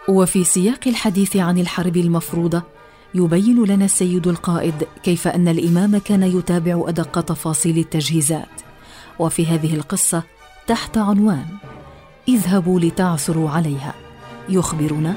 وفي سياق الحديث عن الحرب المفروضة يبين لنا السيد القائد كيف أن الإمام كان يتابع أدق تفاصيل التجهيزات. وفي هذه القصة تحت عنوان اذهبوا لتعثروا عليها يخبرنا: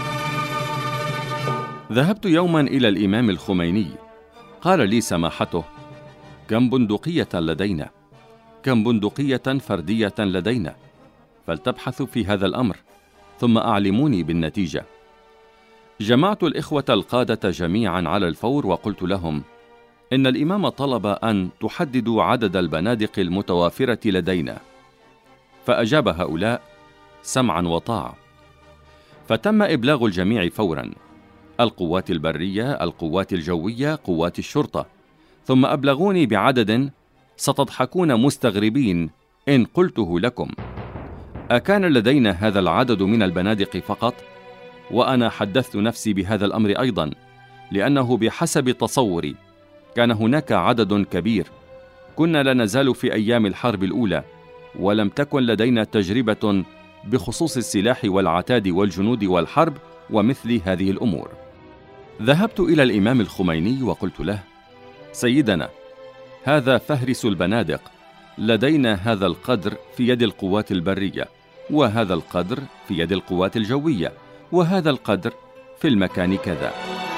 ذهبت يوما إلى الإمام الخميني، قال لي سماحته: كم بندقية لدينا؟ كم بندقية فردية لدينا؟ فلتبحثوا في هذا الأمر ثم أعلموني بالنتيجة. جمعت الإخوة القادة جميعا على الفور وقلت لهم: إن الإمام طلب أن تحددوا عدد البنادق المتوافرة لدينا. فأجاب هؤلاء: سمعا وطاعة. فتم إبلاغ الجميع فورا: القوات البرية، القوات الجوية، قوات الشرطة. ثم أبلغوني بعدد ستضحكون مستغربين إن قلته لكم. أكان لدينا هذا العدد من البنادق فقط؟ وأنا حدثت نفسي بهذا الأمر أيضا، لأنه بحسب تصوري كان هناك عدد كبير. كنا لا نزال في أيام الحرب الأولى، ولم تكن لدينا تجربة بخصوص السلاح والعتاد والجنود والحرب ومثل هذه الأمور. ذهبت إلى الإمام الخميني وقلت له: سيدنا، هذا فهرس البنادق، لدينا هذا القدر في يد القوات البرية، وهذا القدر في يد القوات الجوية، وهذا القدر في المكان كذا.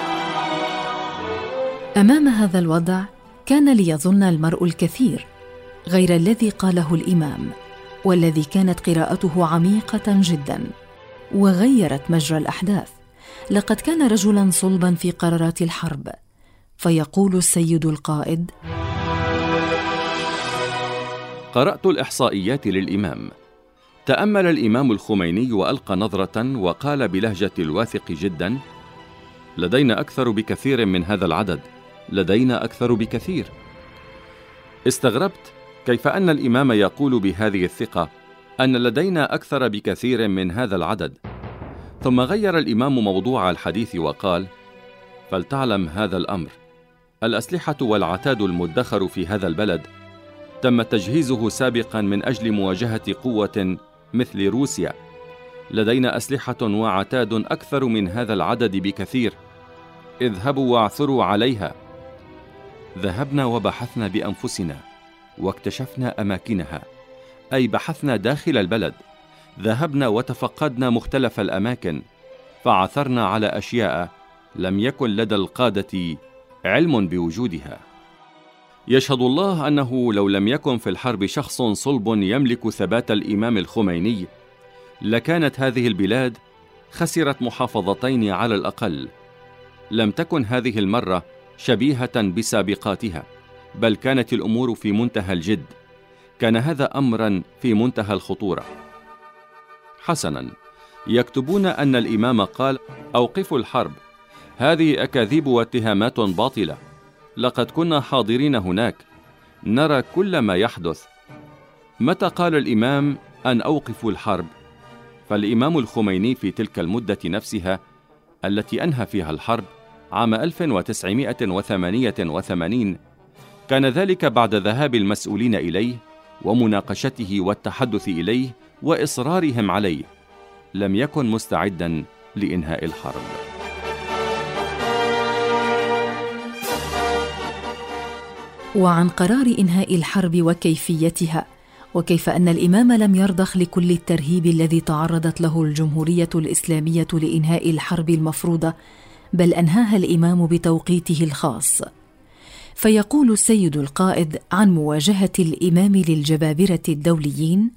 أمام هذا الوضع كان ليظن المرء الكثير غير الذي قاله الإمام، والذي كانت قراءته عميقة جدا وغيرت مجرى الأحداث. لقد كان رجلا صلبا في قرارات الحرب. فيقول السيد القائد: قرأت الإحصائيات للإمام. تأمل الإمام الخميني وألقى نظرة وقال بلهجة الواثق جدا: لدينا أكثر بكثير من هذا العدد، لدينا أكثر بكثير. استغربت كيف أن الإمام يقول بهذه الثقة أن لدينا أكثر بكثير من هذا العدد. ثم غير الإمام موضوع الحديث وقال: فلتعلم هذا الأمر، الأسلحة والعتاد المدخر في هذا البلد تم تجهيزه سابقا من أجل مواجهة قوة مثل روسيا. لدينا أسلحة وعتاد أكثر من هذا العدد بكثير. اذهبوا واعثروا عليها. ذهبنا وبحثنا بأنفسنا واكتشفنا أماكنها، أي بحثنا داخل البلد. ذهبنا وتفقدنا مختلف الأماكن، فعثرنا على أشياء لم يكن لدى القادة علم بوجودها. يشهد الله أنه لو لم يكن في الحرب شخص صلب يملك ثبات الإمام الخميني، لكانت هذه البلاد خسرت محافظتين على الأقل. لم تكن هذه المرة شبيهة بسابقاتها، بل كانت الأمور في منتهى الجد. كان هذا أمرا في منتهى الخطورة. حسنا، يكتبون أن الإمام قال: أوقفوا الحرب. هذه أكاذيب واتهامات باطلة. لقد كنا حاضرين هناك، نرى كل ما يحدث. متى قال الإمام أن أوقفوا الحرب؟ فالإمام الخميني في تلك المدة نفسها التي أنهى فيها الحرب عام 1988 كان ذلك بعد ذهاب المسؤولين إليه ومناقشته والتحدث إليه وإصرارهم عليه. لم يكن مستعدا لإنهاء الحرب. وعن قرار إنهاء الحرب وكيفيتها، وكيف أن الإمام لم يرضخ لكل الترهيب الذي تعرضت له الجمهورية الإسلامية لإنهاء الحرب المفروضة، بل أنهاها الإمام بتوقيته الخاص. فيقول السيد القائد عن مواجهة الإمام للجبابرة الدوليين: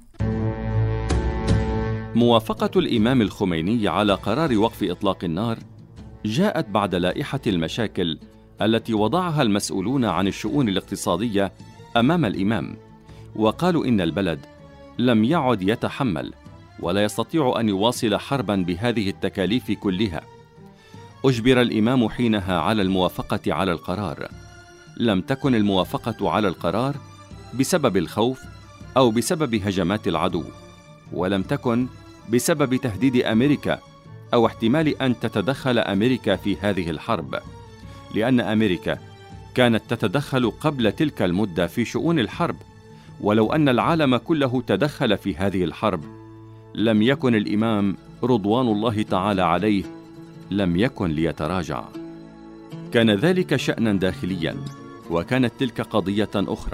موافقة الإمام الخميني على قرار وقف إطلاق النار جاءت بعد لائحة المشاكل التي وضعها المسؤولون عن الشؤون الاقتصادية أمام الإمام، وقالوا إن البلد لم يعد يتحمل ولا يستطيع أن يواصل حربا بهذه التكاليف كلها. أجبر الإمام حينها على الموافقة على القرار. لم تكن الموافقة على القرار بسبب الخوف أو بسبب هجمات العدو، ولم تكن بسبب تهديد أمريكا أو احتمال أن تتدخل أمريكا في هذه الحرب، لأن أمريكا كانت تتدخل قبل تلك المدة في شؤون الحرب. ولو أن العالم كله تدخل في هذه الحرب لم يكن الإمام رضوان الله تعالى عليه لم يكن ليتراجع. كان ذلك شأنا داخليا، وكانت تلك قضية أخرى.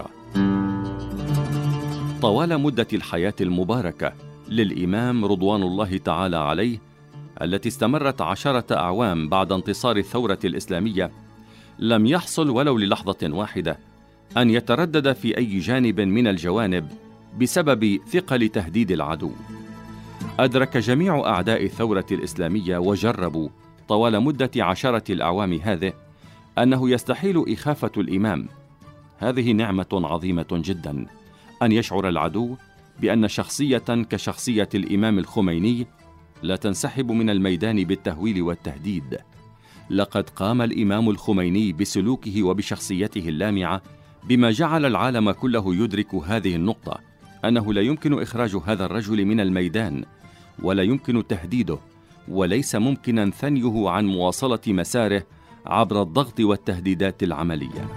طوال مدة الحياة المباركة للإمام رضوان الله تعالى عليه، التي استمرت 10 أعوام بعد انتصار الثورة الإسلامية، لم يحصل ولو للحظة واحدة أن يتردد في أي جانب من الجوانب بسبب ثقل تهديد العدو. أدرك جميع أعداء الثورة الإسلامية وجربوا طوال مدة 10 الأعوام هذه أنه يستحيل إخافة الإمام. هذه نعمة عظيمة جدا، أن يشعر العدو بأن شخصية كشخصية الإمام الخميني لا تنسحب من الميدان بالتهويل والتهديد. لقد قام الإمام الخميني بسلوكه وبشخصيته اللامعة بما جعل العالم كله يدرك هذه النقطة، أنه لا يمكن إخراج هذا الرجل من الميدان، ولا يمكن تهديده، وليس ممكنا ثنيه عن مواصلة مساره عبر الضغط والتهديدات العملية.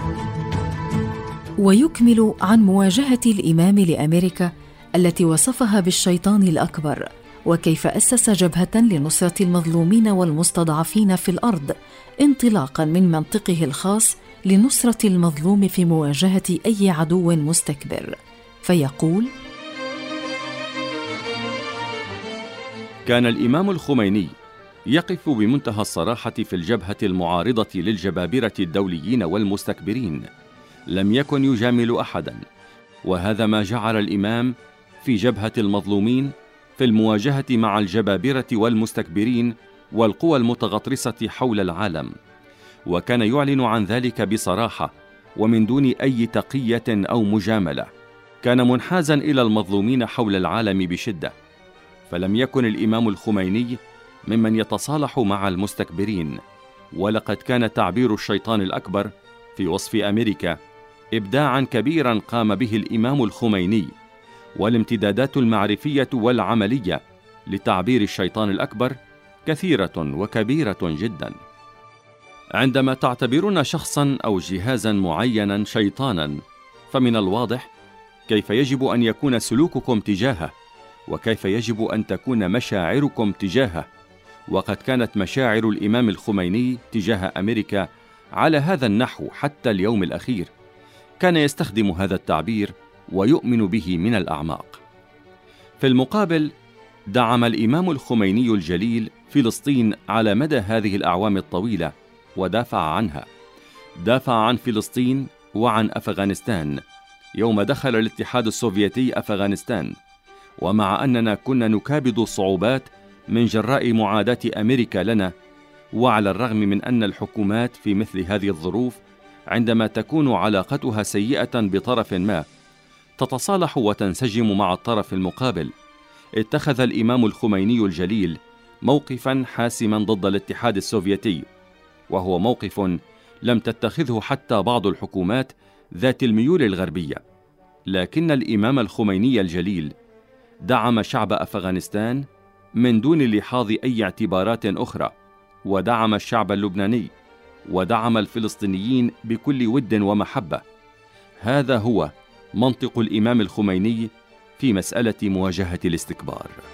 ويكمل عن مواجهة الإمام لأمريكا التي وصفها بالشيطان الأكبر، وكيف أسس جبهة لنصرة المظلومين والمستضعفين في الأرض، انطلاقا من منطقه الخاص لنصرة المظلوم في مواجهة أي عدو مستكبر. فيقول: كان الإمام الخميني يقف بمنتهى الصراحة في الجبهة المعارضة للجبابرة الدوليين والمستكبرين، لم يكن يجامل أحدا، وهذا ما جعل الإمام في جبهة المظلومين في المواجهة مع الجبابرة والمستكبرين والقوى المتغطرسة حول العالم، وكان يعلن عن ذلك بصراحة ومن دون أي تقية أو مجاملة. كان منحازا إلى المظلومين حول العالم بشدة، فلم يكن الإمام الخميني ممن يتصالح مع المستكبرين. ولقد كان تعبير الشيطان الأكبر في وصف أمريكا إبداعا كبيرا قام به الإمام الخميني، والامتدادات المعرفية والعملية لتعبير الشيطان الأكبر كثيرة وكبيرة جدا. عندما تعتبرون شخصا أو جهازا معينا شيطانا، فمن الواضح كيف يجب أن يكون سلوككم تجاهه، وكيف يجب أن تكون مشاعركم تجاهه. وقد كانت مشاعر الإمام الخميني تجاه أمريكا على هذا النحو حتى اليوم الأخير. كان يستخدم هذا التعبير ويؤمن به من الأعماق. في المقابل، دعم الإمام الخميني الجليل فلسطين على مدى هذه الأعوام الطويلة ودافع عنها. دافع عن فلسطين وعن أفغانستان يوم دخل الاتحاد السوفيتي أفغانستان، ومع أننا كنا نكابد صعوبات من جراء معاداة أمريكا لنا، وعلى الرغم من أن الحكومات في مثل هذه الظروف عندما تكون علاقتها سيئة بطرف ما تتصالح وتنسجم مع الطرف المقابل، اتخذ الإمام الخميني الجليل موقفا حاسما ضد الاتحاد السوفيتي، وهو موقف لم تتخذه حتى بعض الحكومات ذات الميول الغربية. لكن الإمام الخميني الجليل دعم شعب أفغانستان من دون لحاظ أي اعتبارات أخرى، ودعم الشعب اللبناني، ودعم الفلسطينيين بكل ود ومحبة. هذا هو منطق الإمام الخميني في مسألة مواجهة الاستكبار.